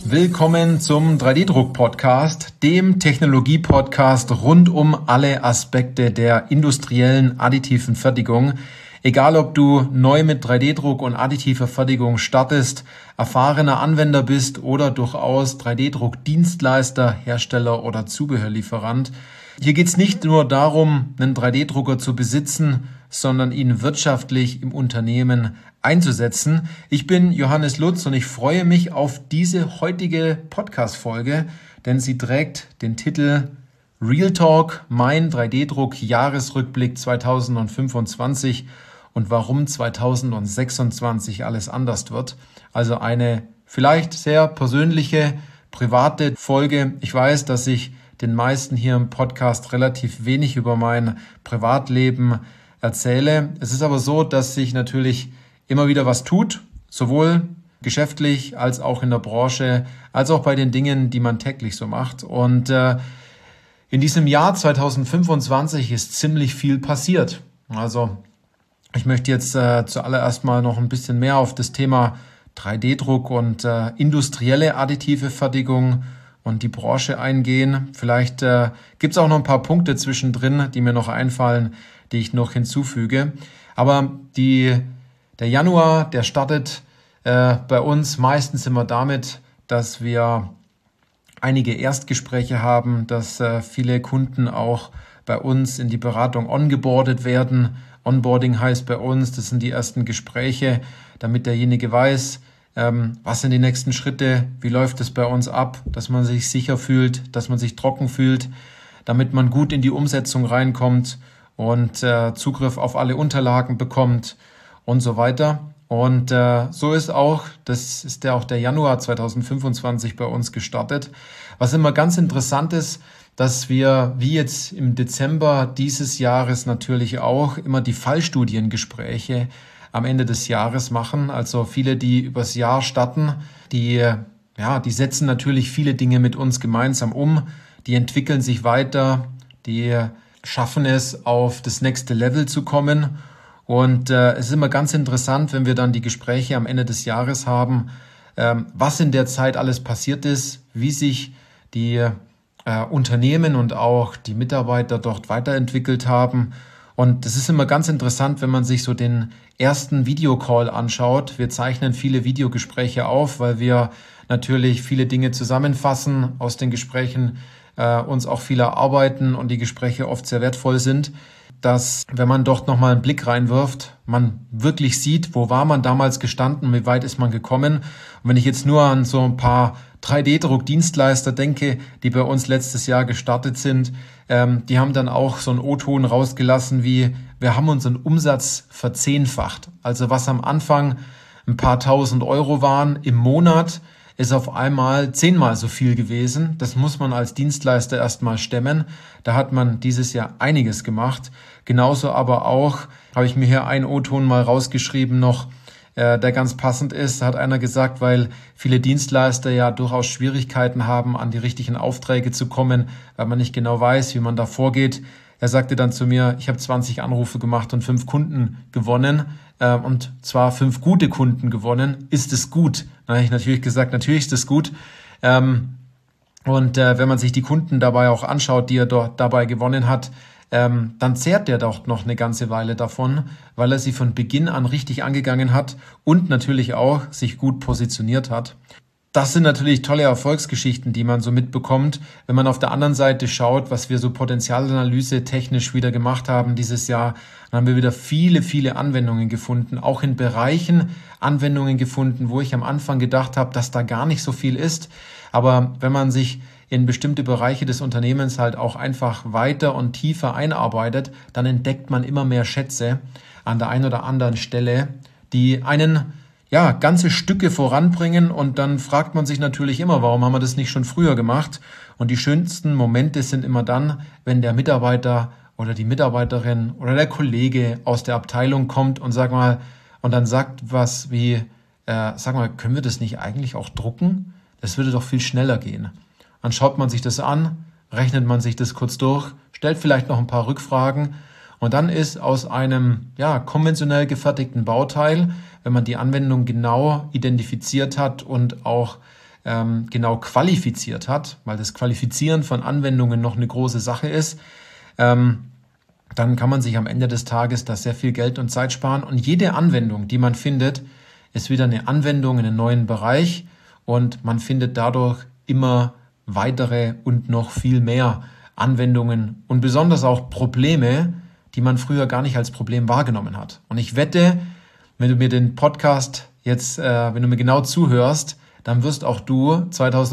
Willkommen zum 3D-Druck-Podcast, dem Technologie-Podcast rund um alle Aspekte der industriellen additiven Fertigung. Egal, ob du neu mit 3D-Druck und additiver Fertigung startest, erfahrener Anwender bist oder durchaus 3D-Druck-Dienstleister, Hersteller oder Zubehörlieferant. Hier geht es nicht nur darum, einen 3D-Drucker zu besitzen, sondern ihn wirtschaftlich im Unternehmen einzusetzen. Ich bin Johannes Lutz und ich freue mich auf diese heutige Podcast-Folge, denn sie trägt den Titel Real Talk, mein 3D-Druck-Jahresrückblick 2025 und warum 2026 alles anders wird. Also eine vielleicht sehr persönliche, private Folge. Ich weiß, dass ich den meisten hier im Podcast relativ wenig über mein Privatleben erzähle. Es ist aber so, dass sich natürlich immer wieder was tut, sowohl geschäftlich als auch in der Branche, als auch bei den Dingen, die man täglich so macht. Und in diesem Jahr 2025 ist ziemlich viel passiert. Also ich möchte jetzt zuallererst mal noch ein bisschen mehr auf das Thema 3D-Druck und industrielle additive Fertigung und die Branche eingehen. Vielleicht gibt es auch noch ein paar Punkte zwischendrin, die mir noch einfallen, die ich noch hinzufüge. Aber der Januar, der startet bei uns meistens immer damit, dass wir einige Erstgespräche haben, dass viele Kunden auch bei uns in die Beratung ongeboardet werden. Onboarding heißt bei uns, das sind die ersten Gespräche, damit derjenige weiß, was sind die nächsten Schritte, wie läuft es bei uns ab, dass man sich sicher fühlt, dass man sich trocken fühlt, damit man gut in die Umsetzung reinkommt und Zugriff auf alle Unterlagen bekommt und so weiter. Und so ist auch, das ist ja auch der Januar 2025 bei uns gestartet. Was immer ganz interessant ist, dass wir, wie jetzt im Dezember dieses Jahres natürlich auch, immer die Fallstudiengespräche am Ende des Jahres machen. Also viele, die übers Jahr starten, die setzen natürlich viele Dinge mit uns gemeinsam um. Die entwickeln sich weiter, die schaffen es, auf das nächste Level zu kommen. Und es ist immer ganz interessant, wenn wir dann die Gespräche am Ende des Jahres haben, was in der Zeit alles passiert ist, wie sich die Unternehmen und auch die Mitarbeiter dort weiterentwickelt haben. Und das ist immer ganz interessant, wenn man sich so den ersten Videocall anschaut. Wir zeichnen viele Videogespräche auf, weil wir natürlich viele Dinge zusammenfassen aus den Gesprächen, uns auch viel erarbeiten und die Gespräche oft sehr wertvoll sind, dass, wenn man dort nochmal einen Blick reinwirft, man wirklich sieht, wo war man damals gestanden, wie weit ist man gekommen. Und wenn ich jetzt nur an so ein paar 3D-Druck-Dienstleister denke, die bei uns letztes Jahr gestartet sind, die haben dann auch so einen O-Ton rausgelassen wie, wir haben unseren Umsatz verzehnfacht. Also was am Anfang ein paar tausend Euro waren im Monat, ist auf einmal 10-mal so viel gewesen. Das muss man als Dienstleister erstmal stemmen. Da hat man dieses Jahr einiges gemacht. Genauso aber auch, habe ich mir hier einen O-Ton mal rausgeschrieben noch, der ganz passend ist. Da hat einer gesagt, weil viele Dienstleister ja durchaus Schwierigkeiten haben, an die richtigen Aufträge zu kommen, weil man nicht genau weiß, wie man da vorgeht. Er sagte dann zu mir, ich habe 20 Anrufe gemacht und 5 Kunden gewonnen. Und zwar 5 gute Kunden gewonnen. Ist es gut? Dann habe ich natürlich gesagt, natürlich ist es gut. Und wenn man sich die Kunden dabei auch anschaut, die er dort dabei gewonnen hat, dann zehrt der doch noch eine ganze Weile davon, weil er sie von Beginn an richtig angegangen hat und natürlich auch sich gut positioniert hat. Das sind natürlich tolle Erfolgsgeschichten, die man so mitbekommt. Wenn man auf der anderen Seite schaut, was wir so Potenzialanalyse technisch wieder gemacht haben dieses Jahr, dann haben wir wieder viele Anwendungen gefunden, auch in Bereichen Anwendungen gefunden, wo ich am Anfang gedacht habe, dass da gar nicht so viel ist. Aber wenn man sich in bestimmte Bereiche des Unternehmens halt auch einfach weiter und tiefer einarbeitet, dann entdeckt man immer mehr Schätze an der einen oder anderen Stelle, die einen ganze Stücke voranbringen, und dann fragt man sich natürlich immer, warum haben wir das nicht schon früher gemacht? Und die schönsten Momente sind immer dann, wenn der Mitarbeiter oder die Mitarbeiterin oder der Kollege aus der Abteilung kommt und dann sagt was wie, können wir das nicht eigentlich auch drucken? Das würde doch viel schneller gehen. Dann schaut man sich das an, rechnet man sich das kurz durch, stellt vielleicht noch ein paar Rückfragen und dann ist aus einem konventionell gefertigten Bauteil, wenn man die Anwendung genau identifiziert hat und auch genau qualifiziert hat, weil das Qualifizieren von Anwendungen noch eine große Sache ist, dann kann man sich am Ende des Tages da sehr viel Geld und Zeit sparen. Und jede Anwendung, die man findet, ist wieder eine Anwendung in einen neuen Bereich und man findet dadurch immer weitere und noch viel mehr Anwendungen und besonders auch Probleme, die man früher gar nicht als Problem wahrgenommen hat. Und ich wette, wenn du mir den Podcast jetzt, wenn du mir genau zuhörst, dann wirst auch du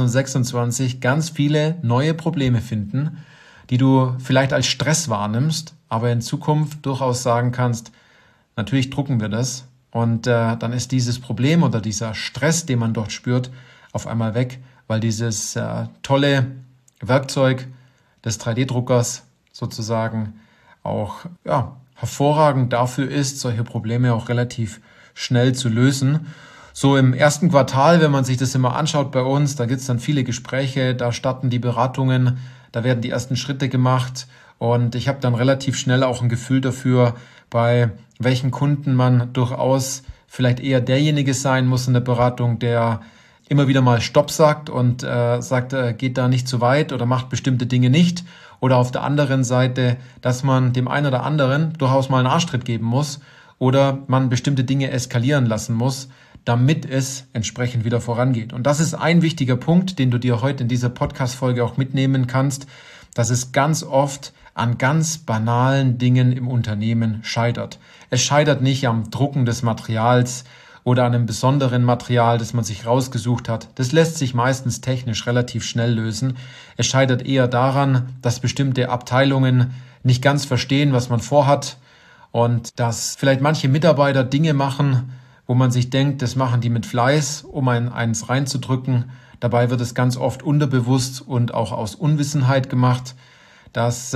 2026 ganz viele neue Probleme finden, die du vielleicht als Stress wahrnimmst, aber in Zukunft durchaus sagen kannst, natürlich drucken wir das und dann ist dieses Problem oder dieser Stress, den man dort spürt, auf einmal weg, weil dieses tolle Werkzeug des 3D-Druckers sozusagen auch hervorragend dafür ist, solche Probleme auch relativ schnell zu lösen. So im ersten Quartal, wenn man sich das immer anschaut bei uns, da gibt es dann viele Gespräche, da starten die Beratungen, da werden die ersten Schritte gemacht und ich habe dann relativ schnell auch ein Gefühl dafür, bei welchen Kunden man durchaus vielleicht eher derjenige sein muss in der Beratung, der immer wieder mal Stopp sagt und sagt, geht da nicht zu weit oder macht bestimmte Dinge nicht. Oder auf der anderen Seite, dass man dem einen oder anderen durchaus mal einen Arschtritt geben muss oder man bestimmte Dinge eskalieren lassen muss, damit es entsprechend wieder vorangeht. Und das ist ein wichtiger Punkt, den du dir heute in dieser Podcast-Folge auch mitnehmen kannst, dass es ganz oft an ganz banalen Dingen im Unternehmen scheitert. Es scheitert nicht am Drucken des Materials oder an einem besonderen Material, das man sich rausgesucht hat. Das lässt sich meistens technisch relativ schnell lösen. Es scheitert eher daran, dass bestimmte Abteilungen nicht ganz verstehen, was man vorhat und dass vielleicht manche Mitarbeiter Dinge machen, wo man sich denkt, das machen die mit Fleiß, um eins reinzudrücken. Dabei wird es ganz oft unterbewusst und auch aus Unwissenheit gemacht, dass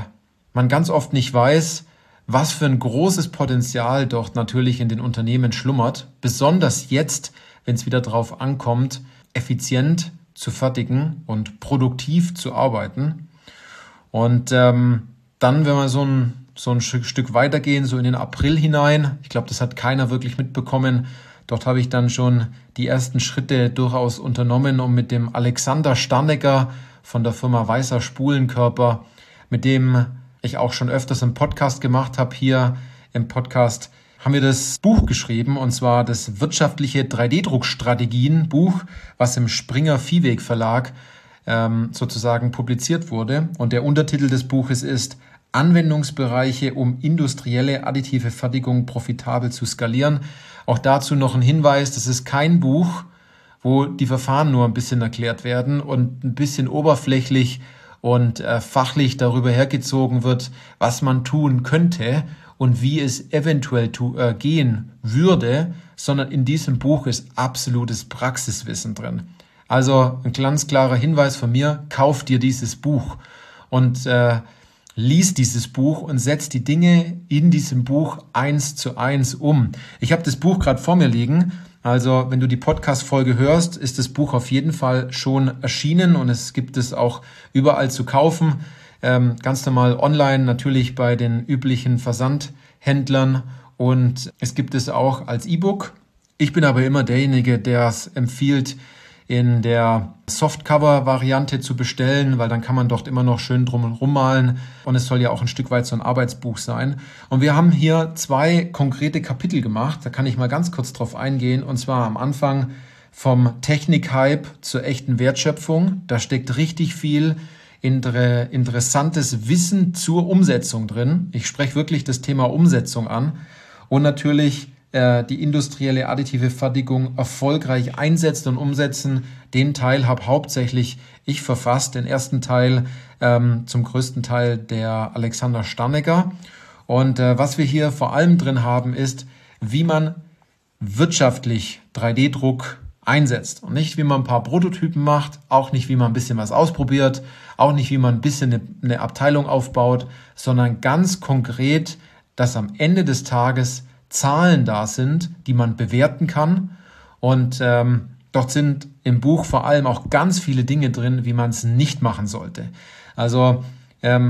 man ganz oft nicht weiß, was für ein großes Potenzial dort natürlich in den Unternehmen schlummert, besonders jetzt, wenn es wieder drauf ankommt, effizient zu fertigen und produktiv zu arbeiten. Und dann, wenn wir so ein Stück weitergehen, so in den April hinein, ich glaube, das hat keiner wirklich mitbekommen, dort habe ich dann schon die ersten Schritte durchaus unternommen, um mit dem Alexander Starnecker von der Firma Weißer Spulenkörper, mit dem ich auch schon öfters einen Podcast gemacht habe, hier im Podcast, haben wir das Buch geschrieben, und zwar das wirtschaftliche 3D-Druckstrategien-Buch, was im Springer Viehweg Verlag sozusagen publiziert wurde. Und der Untertitel des Buches ist Anwendungsbereiche, um industrielle additive Fertigung profitabel zu skalieren. Auch dazu noch ein Hinweis, das ist kein Buch, wo die Verfahren nur ein bisschen erklärt werden und ein bisschen oberflächlich und fachlich darüber hergezogen wird, was man tun könnte und wie es eventuell gehen würde, sondern in diesem Buch ist absolutes Praxiswissen drin. Also ein ganz klarer Hinweis von mir, kauf dir dieses Buch und lies dieses Buch und setz die Dinge in diesem Buch 1:1 um. Ich habe das Buch gerade vor mir liegen. Also wenn du die Podcast-Folge hörst, ist das Buch auf jeden Fall schon erschienen und es gibt es auch überall zu kaufen. Ganz normal online, natürlich bei den üblichen Versandhändlern, und es gibt es auch als E-Book. Ich bin aber immer derjenige, der es empfiehlt, in der Softcover-Variante zu bestellen, weil dann kann man dort immer noch schön drum rummalen und es soll ja auch ein Stück weit so ein Arbeitsbuch sein. Und wir haben hier 2 konkrete Kapitel gemacht, da kann ich mal ganz kurz drauf eingehen, und zwar am Anfang vom Technik-Hype zur echten Wertschöpfung. Da steckt richtig viel interessantes Wissen zur Umsetzung drin. Ich spreche wirklich das Thema Umsetzung an und natürlich die industrielle additive Fertigung erfolgreich einsetzt und umsetzen. Den Teil habe hauptsächlich ich verfasst, den ersten Teil zum größten Teil der Alexander Starnecker. Und was wir hier vor allem drin haben, ist, wie man wirtschaftlich 3D-Druck einsetzt. Und nicht, wie man ein paar Prototypen macht, auch nicht, wie man ein bisschen was ausprobiert, auch nicht, wie man ein bisschen eine Abteilung aufbaut, sondern ganz konkret, dass am Ende des Tages Zahlen da sind, die man bewerten kann. Und dort sind im Buch vor allem auch ganz viele Dinge drin, wie man es nicht machen sollte. Also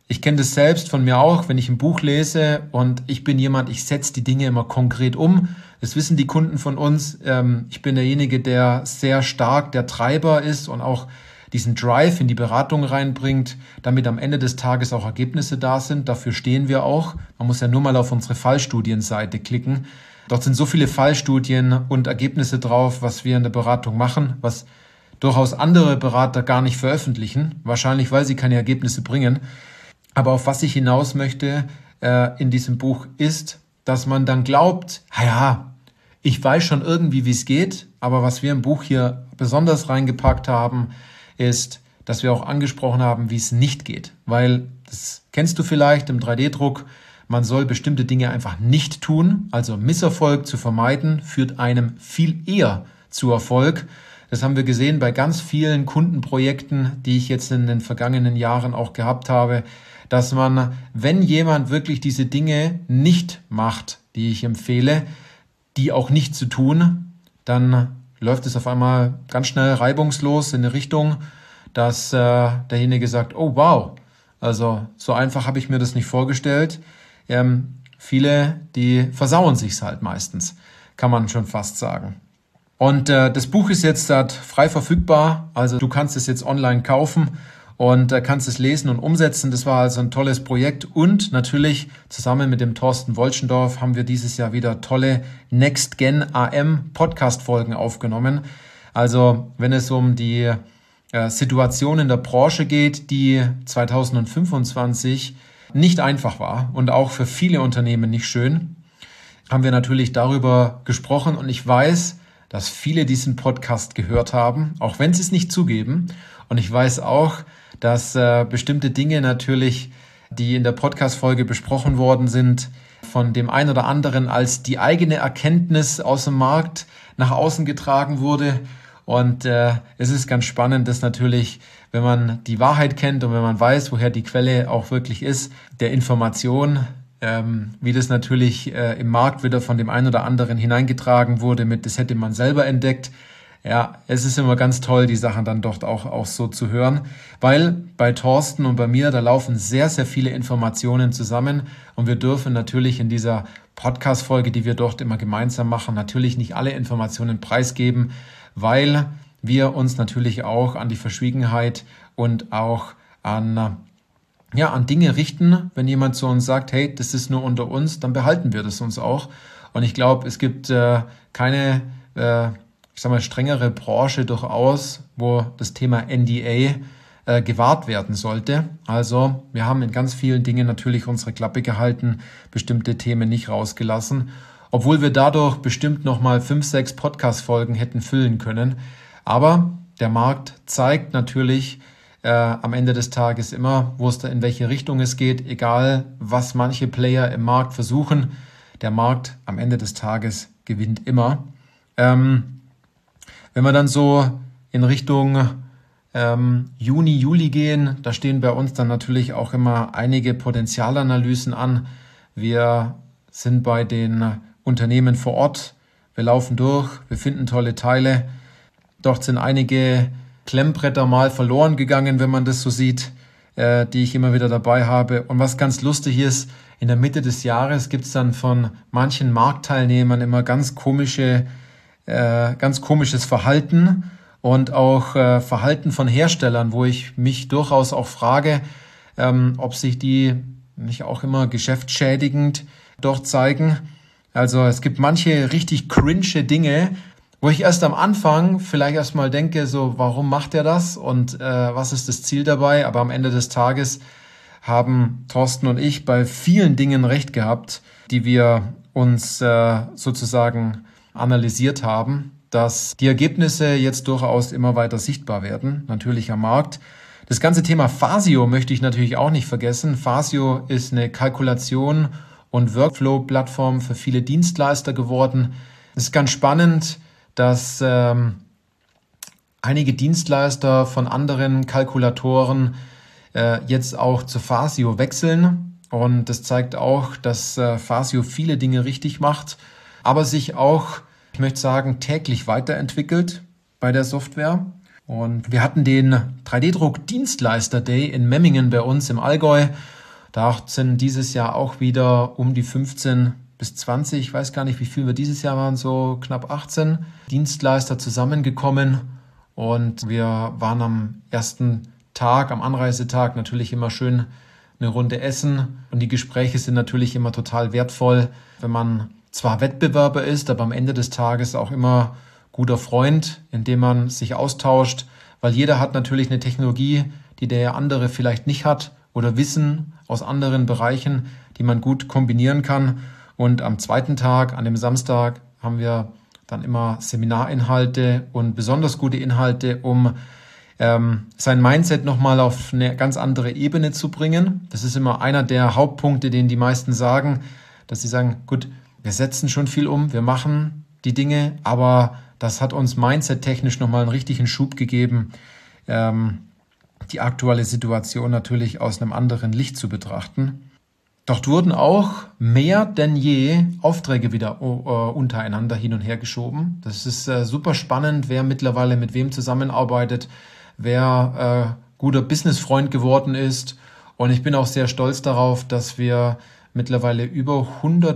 Ich kenne das selbst von mir auch, wenn ich ein Buch lese und ich bin jemand, ich setze die Dinge immer konkret um. Das wissen die Kunden von uns. Ich bin derjenige, der sehr stark der Treiber ist und auch diesen Drive in die Beratung reinbringt, damit am Ende des Tages auch Ergebnisse da sind. Dafür stehen wir auch. Man muss ja nur mal auf unsere Fallstudienseite klicken. Dort sind so viele Fallstudien und Ergebnisse drauf, was wir in der Beratung machen, was durchaus andere Berater gar nicht veröffentlichen, wahrscheinlich weil sie keine Ergebnisse bringen. Aber auf was ich hinaus möchte in diesem Buch ist, dass man dann glaubt, ja, ich weiß schon irgendwie, wie es geht, aber was wir im Buch hier besonders reingepackt haben, ist, dass wir auch angesprochen haben, wie es nicht geht. Weil, das kennst du vielleicht im 3D-Druck, man soll bestimmte Dinge einfach nicht tun. Also Misserfolg zu vermeiden, führt einem viel eher zu Erfolg. Das haben wir gesehen bei ganz vielen Kundenprojekten, die ich jetzt in den vergangenen Jahren auch gehabt habe, dass man, wenn jemand wirklich diese Dinge nicht macht, die ich empfehle, die auch nicht zu tun, dann läuft es auf einmal ganz schnell reibungslos in eine Richtung, dass derjenige sagt, oh wow, also so einfach habe ich mir das nicht vorgestellt. Viele, die versauen sich's halt meistens, kann man schon fast sagen. Und das Buch ist jetzt frei verfügbar, also du kannst es jetzt online kaufen und kannst es lesen und umsetzen. Das war also ein tolles Projekt und natürlich zusammen mit dem Thorsten Wolschendorf haben wir dieses Jahr wieder tolle Next Gen AM Podcast-Folgen aufgenommen. Also wenn es um die Situation in der Branche geht, die 2025 nicht einfach war und auch für viele Unternehmen nicht schön, haben wir natürlich darüber gesprochen und ich weiß, dass viele diesen Podcast gehört haben, auch wenn sie es nicht zugeben. Und ich weiß auch, dass bestimmte Dinge natürlich, die in der Podcast-Folge besprochen worden sind, von dem einen oder anderen als die eigene Erkenntnis aus dem Markt nach außen getragen wurde. Und es ist ganz spannend, dass natürlich, wenn man die Wahrheit kennt und wenn man weiß, woher die Quelle auch wirklich ist, der Information, wie das natürlich im Markt wieder von dem einen oder anderen hineingetragen wurde mit, das hätte man selber entdeckt. Ja, es ist immer ganz toll, die Sachen dann dort auch so zu hören, weil bei Thorsten und bei mir, da laufen sehr, sehr viele Informationen zusammen und wir dürfen natürlich in dieser Podcast-Folge, die wir dort immer gemeinsam machen, natürlich nicht alle Informationen preisgeben, weil wir uns natürlich auch an die Verschwiegenheit und auch an Dinge richten. Wenn jemand zu uns sagt, hey, das ist nur unter uns, dann behalten wir das uns auch. Und ich glaube, es gibt keine strengere Branche durchaus, wo das Thema NDA gewahrt werden sollte. Also wir haben in ganz vielen Dingen natürlich unsere Klappe gehalten, bestimmte Themen nicht rausgelassen, obwohl wir dadurch bestimmt nochmal 5, 6 Podcast-Folgen hätten füllen können. Aber der Markt zeigt natürlich am Ende des Tages immer, wo es da in welche Richtung es geht, egal was manche Player im Markt versuchen. Der Markt am Ende des Tages gewinnt immer. Wenn wir dann so in Richtung Juni, Juli gehen, da stehen bei uns dann natürlich auch immer einige Potenzialanalysen an. Wir sind bei den Unternehmen vor Ort, wir laufen durch, wir finden tolle Teile. Dort sind einige Klemmbretter mal verloren gegangen, wenn man das so sieht, die ich immer wieder dabei habe. Und was ganz lustig ist, in der Mitte des Jahres gibt es dann von manchen Marktteilnehmern immer ganz komisches Verhalten und auch Verhalten von Herstellern, wo ich mich durchaus auch frage, ob sich die nicht auch immer geschäftsschädigend dort zeigen. Also es gibt manche richtig cringe Dinge, wo ich erst am Anfang vielleicht erstmal denke, so warum macht er das und was ist das Ziel dabei? Aber am Ende des Tages haben Thorsten und ich bei vielen Dingen recht gehabt, die wir uns sozusagen analysiert haben, dass die Ergebnisse jetzt durchaus immer weiter sichtbar werden, natürlich am Markt. Das ganze Thema Phasio möchte ich natürlich auch nicht vergessen. Phasio ist eine Kalkulation- und Workflow-Plattform für viele Dienstleister geworden. Es ist ganz spannend, dass einige Dienstleister von anderen Kalkulatoren jetzt auch zu Phasio wechseln. Und das zeigt auch, dass Phasio viele Dinge richtig macht, aber sich auch, ich möchte sagen, täglich weiterentwickelt bei der Software. Und wir hatten den 3D-Druck-Dienstleister-Day in Memmingen bei uns im Allgäu. Da sind dieses Jahr auch wieder um die 15 bis 20, ich weiß gar nicht, wie viel wir dieses Jahr waren, so knapp 18 Dienstleister zusammengekommen. Und wir waren am ersten Tag, am Anreisetag natürlich immer schön eine Runde essen. Und die Gespräche sind natürlich immer total wertvoll, wenn man zwar Wettbewerber ist, aber am Ende des Tages auch immer guter Freund, indem man sich austauscht, weil jeder hat natürlich eine Technologie, die der andere vielleicht nicht hat oder Wissen aus anderen Bereichen, die man gut kombinieren kann. Und am zweiten Tag, an dem Samstag, haben wir dann immer Seminarinhalte und besonders gute Inhalte, um sein Mindset nochmal auf eine ganz andere Ebene zu bringen. Das ist immer einer der Hauptpunkte, den die meisten sagen, dass sie sagen, gut, wir setzen schon viel um, wir machen die Dinge, aber das hat uns mindset-technisch nochmal einen richtigen Schub gegeben, die aktuelle Situation natürlich aus einem anderen Licht zu betrachten. Dort wurden auch mehr denn je Aufträge wieder untereinander hin und her geschoben. Das ist super spannend, wer mittlerweile mit wem zusammenarbeitet, wer guter Businessfreund geworden ist. Und ich bin auch sehr stolz darauf, dass wir mittlerweile über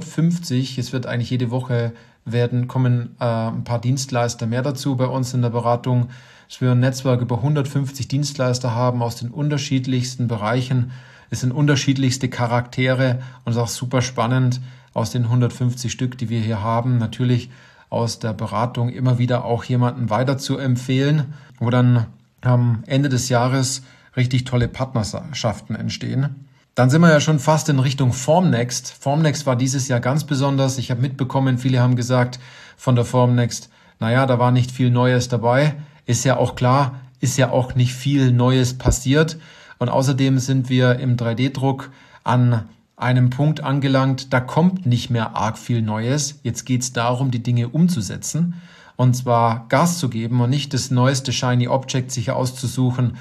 150, es wird eigentlich jede Woche kommen ein paar Dienstleister mehr dazu bei uns in der Beratung, dass wir ein Netzwerk über 150 Dienstleister haben aus den unterschiedlichsten Bereichen. Es sind unterschiedlichste Charaktere und es ist auch super spannend, aus den 150 Stück, die wir hier haben, natürlich aus der Beratung immer wieder auch jemanden weiter zu empfehlen, wo dann am Ende des Jahres richtig tolle Partnerschaften entstehen. Dann sind wir ja schon fast in Richtung Formnext. Formnext war dieses Jahr ganz besonders. Ich habe mitbekommen, viele haben gesagt von der Formnext, naja, da war nicht viel Neues dabei. Ist ja auch klar, ist ja auch nicht viel Neues passiert. Und außerdem sind wir im 3D-Druck an einem Punkt angelangt, da kommt nicht mehr arg viel Neues. Jetzt geht es darum, die Dinge umzusetzen und zwar Gas zu geben und nicht das neueste Shiny Object sich auszusuchen,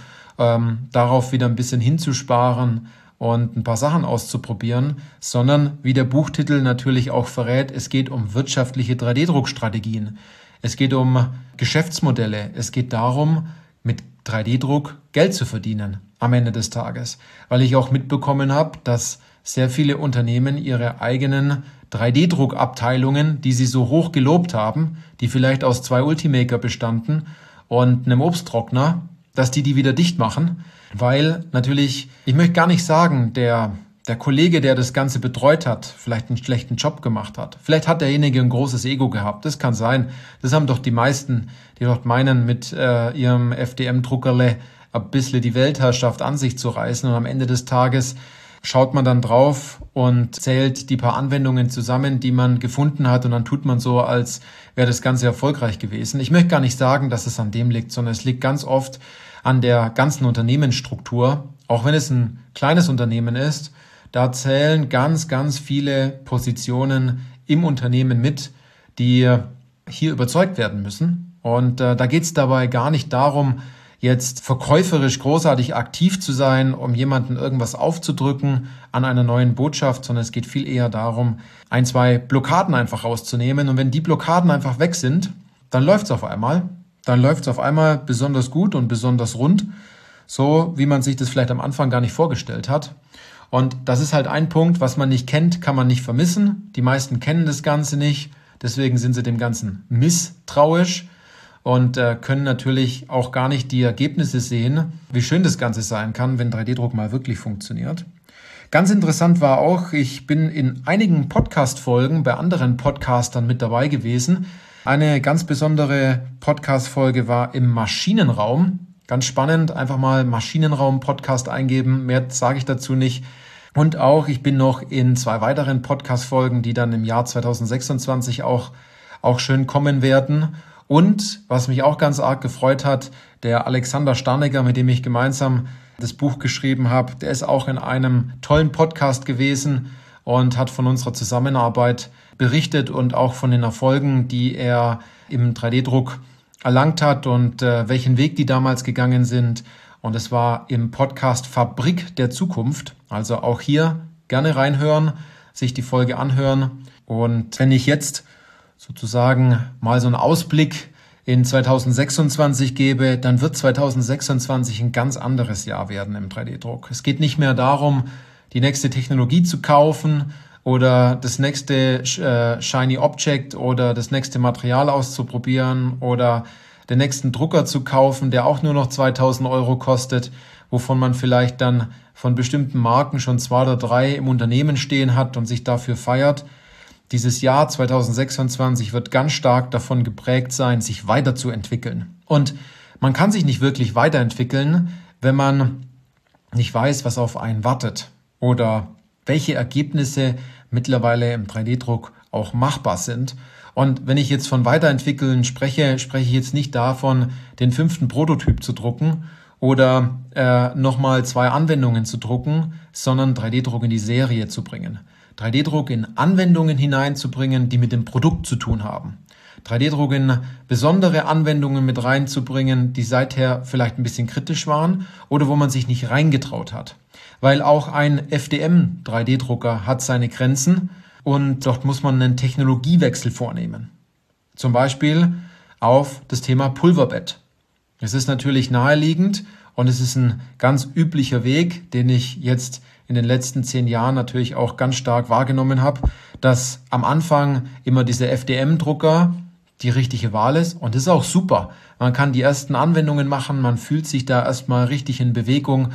darauf wieder ein bisschen hinzusparen und ein paar Sachen auszuprobieren, sondern wie der Buchtitel natürlich auch verrät, es geht um wirtschaftliche 3D-Druckstrategien. Es geht um Geschäftsmodelle. Es geht darum, mit 3D-Druck Geld zu verdienen am Ende des Tages. Weil ich auch mitbekommen habe, dass sehr viele Unternehmen ihre eigenen 3D-Druckabteilungen, die sie so hoch gelobt haben, die vielleicht aus 2 Ultimaker bestanden und einem Obsttrockner, dass die wieder dicht machen. Weil natürlich, ich möchte gar nicht sagen, der Kollege, der das Ganze betreut hat, vielleicht einen schlechten Job gemacht hat. Vielleicht hat derjenige ein großes Ego gehabt. Das kann sein. Das haben doch die meisten, die dort meinen, mit ihrem FDM-Druckerle ein bisschen die Weltherrschaft an sich zu reißen. Und am Ende des Tages schaut man dann drauf und zählt die paar Anwendungen zusammen, die man gefunden hat. Und dann tut man so, als wäre das Ganze erfolgreich gewesen. Ich möchte gar nicht sagen, dass es an dem liegt, sondern es liegt ganz oft an der ganzen Unternehmensstruktur. Auch wenn es ein kleines Unternehmen ist, da zählen ganz, ganz viele Positionen im Unternehmen mit, die hier überzeugt werden müssen. Und da geht es dabei gar nicht darum, jetzt verkäuferisch großartig aktiv zu sein, um jemanden irgendwas aufzudrücken an einer neuen Botschaft, sondern es geht viel eher darum, 1, 2 Blockaden einfach rauszunehmen. Und wenn die Blockaden einfach weg sind, dann läuft es auf einmal. Dann läuft es auf einmal besonders gut und besonders rund, so wie man sich das vielleicht am Anfang gar nicht vorgestellt hat. Und das ist halt ein Punkt, was man nicht kennt, kann man nicht vermissen. Die meisten kennen das Ganze nicht, deswegen sind sie dem Ganzen misstrauisch und können natürlich auch gar nicht die Ergebnisse sehen, wie schön das Ganze sein kann, wenn 3D-Druck mal wirklich funktioniert. Ganz interessant war auch, ich bin in einigen Podcast-Folgen bei anderen Podcastern mit dabei gewesen. Eine ganz besondere Podcast-Folge war im Maschinenraum. Ganz spannend, einfach mal Maschinenraum-Podcast eingeben, mehr sage ich dazu nicht. Und auch, ich bin noch in 2 weiteren Podcast-Folgen, die dann im Jahr 2026 auch schön kommen werden. Und was mich auch ganz arg gefreut hat, der Alexander Starneger, mit dem ich gemeinsam das Buch geschrieben habe, der ist auch in einem tollen Podcast gewesen und hat von unserer Zusammenarbeit berichtet und auch von den Erfolgen, die er im 3D-Druck erlangt hat und welchen Weg die damals gegangen sind. Und es war im Podcast Fabrik der Zukunft. Also auch hier gerne reinhören, sich die Folge anhören. Und wenn ich jetzt sozusagen mal so einen Ausblick in 2026 gebe, dann wird 2026 ein ganz anderes Jahr werden im 3D-Druck. Es geht nicht mehr darum, die nächste Technologie zu kaufen oder das nächste Shiny Object oder das nächste Material auszuprobieren oder den nächsten Drucker zu kaufen, der auch nur noch 2.000 Euro kostet, wovon man vielleicht dann von bestimmten Marken schon 2 oder 3 im Unternehmen stehen hat und sich dafür feiert. Dieses Jahr 2026 wird ganz stark davon geprägt sein, sich weiterzuentwickeln. Und man kann sich nicht wirklich weiterentwickeln, wenn man nicht weiß, was auf einen wartet oder welche Ergebnisse mittlerweile im 3D-Druck auch machbar sind. Und wenn ich jetzt von Weiterentwickeln spreche ich jetzt nicht davon, den 5. Prototyp zu drucken oder nochmal 2 Anwendungen zu drucken, sondern 3D-Druck in die Serie zu bringen. 3D-Druck in Anwendungen hineinzubringen, die mit dem Produkt zu tun haben. 3D-Druck in besondere Anwendungen mit reinzubringen, die seither vielleicht ein bisschen kritisch waren oder wo man sich nicht reingetraut hat. Weil auch ein FDM-3D-Drucker hat seine Grenzen und dort muss man einen Technologiewechsel vornehmen. Zum Beispiel auf das Thema Pulverbett. Es ist natürlich naheliegend und es ist ein ganz üblicher Weg, den ich jetzt in den letzten 10 Jahren natürlich auch ganz stark wahrgenommen habe, dass am Anfang immer diese FDM-Drucker die richtige Wahl ist und das ist auch super. Man kann die ersten Anwendungen machen, man fühlt sich da erstmal richtig in Bewegung,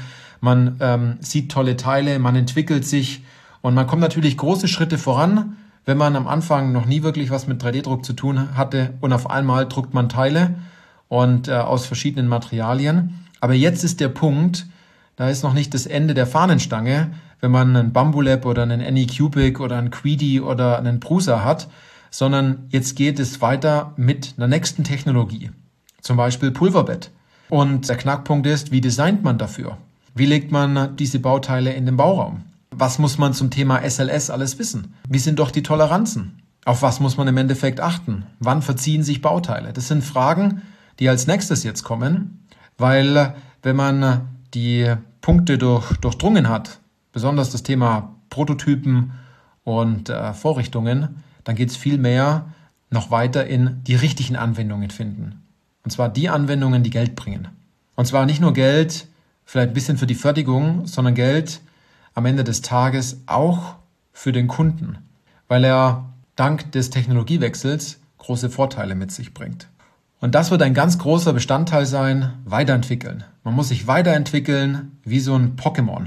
man sieht tolle Teile, man entwickelt sich und man kommt natürlich große Schritte voran, wenn man am Anfang noch nie wirklich was mit 3D-Druck zu tun hatte und auf einmal druckt man Teile und aus verschiedenen Materialien. Aber jetzt ist der Punkt, da ist noch nicht das Ende der Fahnenstange, wenn man einen Bambulab oder einen Anycubic oder einen Queedy oder einen Prusa hat, sondern jetzt geht es weiter mit einer nächsten Technologie, zum Beispiel Pulverbett. Und der Knackpunkt ist, wie designt man dafür? Wie legt man diese Bauteile in den Bauraum? Was muss man zum Thema SLS alles wissen? Wie sind doch die Toleranzen? Auf was muss man im Endeffekt achten? Wann verziehen sich Bauteile? Das sind Fragen, die als nächstes jetzt kommen, weil wenn man die Punkte durchdrungen hat, besonders das Thema Prototypen und Vorrichtungen, dann geht es viel mehr noch weiter in die richtigen Anwendungen finden. Und zwar die Anwendungen, die Geld bringen. Und zwar nicht nur Geld, vielleicht ein bisschen für die Fertigung, sondern Geld am Ende des Tages auch für den Kunden, weil er dank des Technologiewechsels große Vorteile mit sich bringt. Und das wird ein ganz großer Bestandteil sein, weiterentwickeln. Man muss sich weiterentwickeln wie so ein Pokémon.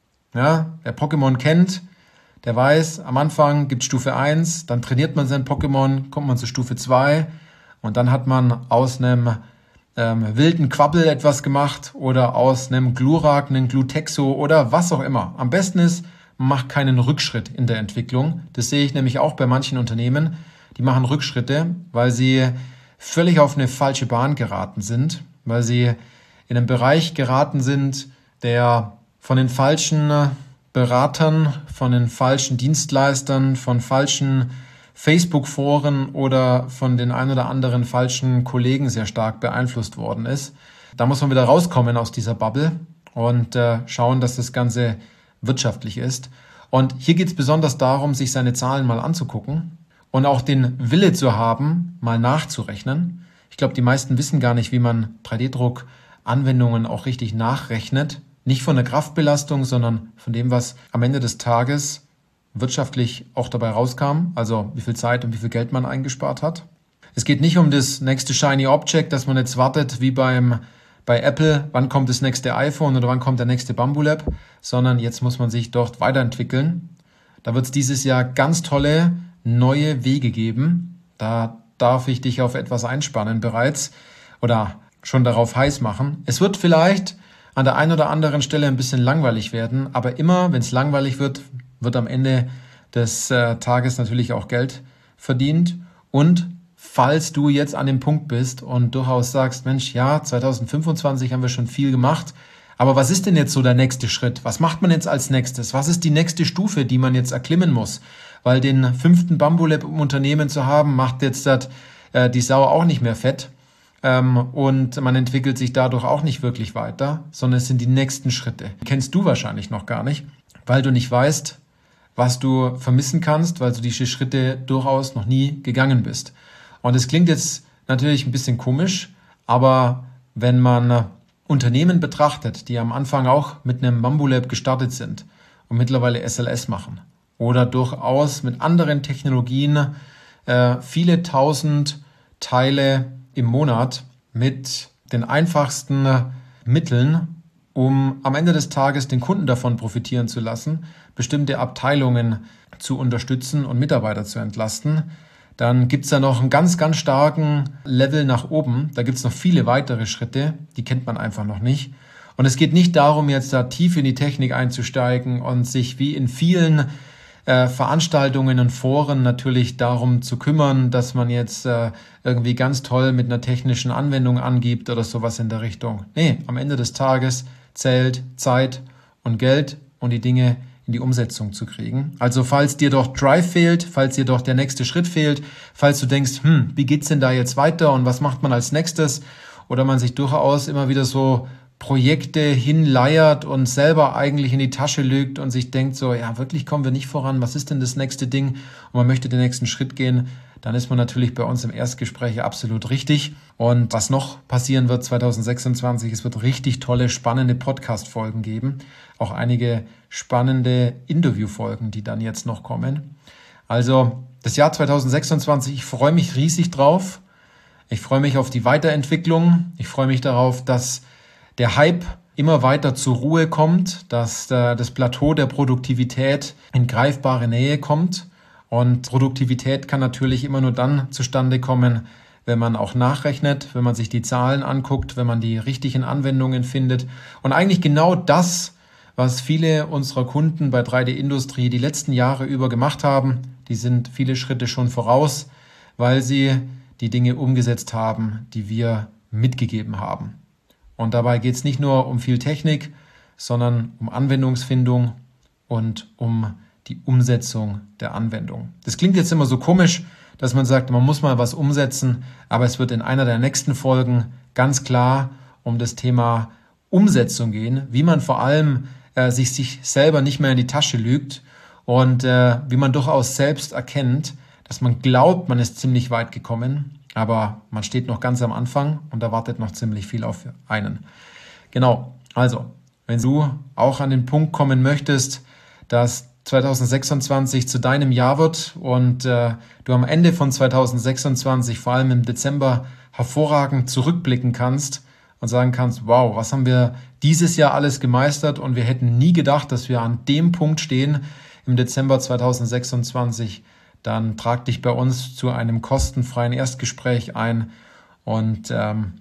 Ja, wer Pokémon kennt, der weiß, am Anfang gibt es Stufe 1, dann trainiert man sein Pokémon, kommt man zu Stufe 2 und dann hat man aus einem wilden Quabbel etwas gemacht oder aus einem Glurak, einen Glutexo oder was auch immer. Am besten ist, man macht keinen Rückschritt in der Entwicklung. Das sehe ich nämlich auch bei manchen Unternehmen, die machen Rückschritte, weil sie völlig auf eine falsche Bahn geraten sind, weil sie in einen Bereich geraten sind, der von den falschen Beratern, von den falschen Dienstleistern, von falschen Facebook-Foren oder von den ein oder anderen falschen Kollegen sehr stark beeinflusst worden ist. Da muss man wieder rauskommen aus dieser Bubble und schauen, dass das Ganze wirtschaftlich ist. Und hier geht es besonders darum, sich seine Zahlen mal anzugucken und auch den Wille zu haben, mal nachzurechnen. Ich glaube, die meisten wissen gar nicht, wie man 3D-Druck-Anwendungen auch richtig nachrechnet. Nicht von der Kraftbelastung, sondern von dem, was am Ende des Tages wirtschaftlich auch dabei rauskam, also wie viel Zeit und wie viel Geld man eingespart hat. Es geht nicht um das nächste Shiny Object, dass man jetzt wartet wie bei Apple, wann kommt das nächste iPhone oder wann kommt der nächste Bambulab, sondern jetzt muss man sich dort weiterentwickeln. Da wird es dieses Jahr ganz tolle neue Wege geben. Da darf ich dich auf etwas einspannen bereits oder schon darauf heiß machen. Es wird vielleicht an der einen oder anderen Stelle ein bisschen langweilig werden, aber immer, wenn es langweilig wird, wird am Ende des Tages natürlich auch Geld verdient. Und falls du jetzt an dem Punkt bist und durchaus sagst, Mensch, ja, 2025 haben wir schon viel gemacht, aber was ist denn jetzt so der nächste Schritt? Was macht man jetzt als nächstes? Was ist die nächste Stufe, die man jetzt erklimmen muss? Weil den 5. Bambulab im Unternehmen zu haben, macht jetzt die Sau auch nicht mehr fett. Und man entwickelt sich dadurch auch nicht wirklich weiter, sondern es sind die nächsten Schritte. Die kennst du wahrscheinlich noch gar nicht, weil du nicht weißt, was du vermissen kannst, weil du diese Schritte durchaus noch nie gegangen bist. Und es klingt jetzt natürlich ein bisschen komisch, aber wenn man Unternehmen betrachtet, die am Anfang auch mit einem Bambulab gestartet sind und mittlerweile SLS machen oder durchaus mit anderen Technologien viele tausend Teile im Monat mit den einfachsten Mitteln, um am Ende des Tages den Kunden davon profitieren zu lassen, bestimmte Abteilungen zu unterstützen und Mitarbeiter zu entlasten, dann gibt es da noch einen ganz, ganz starken Level nach oben. Da gibt es noch viele weitere Schritte, die kennt man einfach noch nicht. Und es geht nicht darum, jetzt da tief in die Technik einzusteigen und sich wie in vielen Veranstaltungen und Foren natürlich darum zu kümmern, dass man jetzt irgendwie ganz toll mit einer technischen Anwendung angibt oder sowas in der Richtung. Nee, am Ende des Tages zählt Zeit und Geld und die Dinge in die Umsetzung zu kriegen. Also falls dir doch Drive fehlt, falls dir doch der nächste Schritt fehlt, falls du denkst, wie geht's denn da jetzt weiter und was macht man als nächstes? Oder man sich durchaus immer wieder so Projekte hinleiert und selber eigentlich in die Tasche lügt und sich denkt so, ja, wirklich kommen wir nicht voran, was ist denn das nächste Ding? Und man möchte den nächsten Schritt gehen, dann ist man natürlich bei uns im Erstgespräch absolut richtig. Und was noch passieren wird 2026, es wird richtig tolle, spannende Podcast-Folgen geben. Auch einige spannende Interview-Folgen, die dann jetzt noch kommen. Also das Jahr 2026, ich freue mich riesig drauf. Ich freue mich auf die Weiterentwicklung. Ich freue mich darauf, dass der Hype immer weiter zur Ruhe kommt, dass das Plateau der Produktivität in greifbare Nähe kommt. Und Produktivität kann natürlich immer nur dann zustande kommen, wenn man auch nachrechnet, wenn man sich die Zahlen anguckt, wenn man die richtigen Anwendungen findet. Und eigentlich genau das, was viele unserer Kunden bei 3D-Industrie die letzten Jahre über gemacht haben, die sind viele Schritte schon voraus, weil sie die Dinge umgesetzt haben, die wir mitgegeben haben. Und dabei geht es nicht nur um viel Technik, sondern um Anwendungsfindung und um die Umsetzung der Anwendung. Das klingt jetzt immer so komisch, dass man sagt, man muss mal was umsetzen, aber es wird in einer der nächsten Folgen ganz klar um das Thema Umsetzung gehen, wie man vor allem sich selber nicht mehr in die Tasche lügt und wie man durchaus selbst erkennt, dass man glaubt, man ist ziemlich weit gekommen, aber man steht noch ganz am Anfang und da wartet noch ziemlich viel auf einen. Genau, also, wenn du auch an den Punkt kommen möchtest, dass 2026 zu deinem Jahr wird und du am Ende von 2026, vor allem im Dezember, hervorragend zurückblicken kannst und sagen kannst, wow, was haben wir dieses Jahr alles gemeistert und wir hätten nie gedacht, dass wir an dem Punkt stehen im Dezember 2026, dann trag dich bei uns zu einem kostenfreien Erstgespräch ein und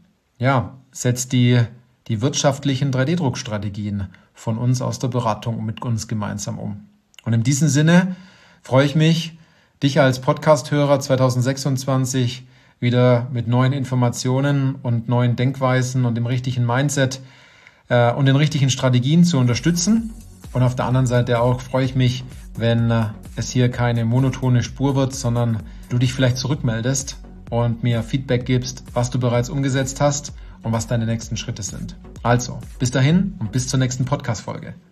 setz die wirtschaftlichen 3D-Druckstrategien von uns aus der Beratung mit uns gemeinsam um. Und in diesem Sinne freue ich mich, dich als Podcast-Hörer 2026 wieder mit neuen Informationen und neuen Denkweisen und dem richtigen Mindset und den richtigen Strategien zu unterstützen. Und auf der anderen Seite auch freue ich mich, wenn es hier keine monotone Spur wird, sondern du dich vielleicht zurückmeldest und mir Feedback gibst, was du bereits umgesetzt hast und was deine nächsten Schritte sind. Also, bis dahin und bis zur nächsten Podcast-Folge.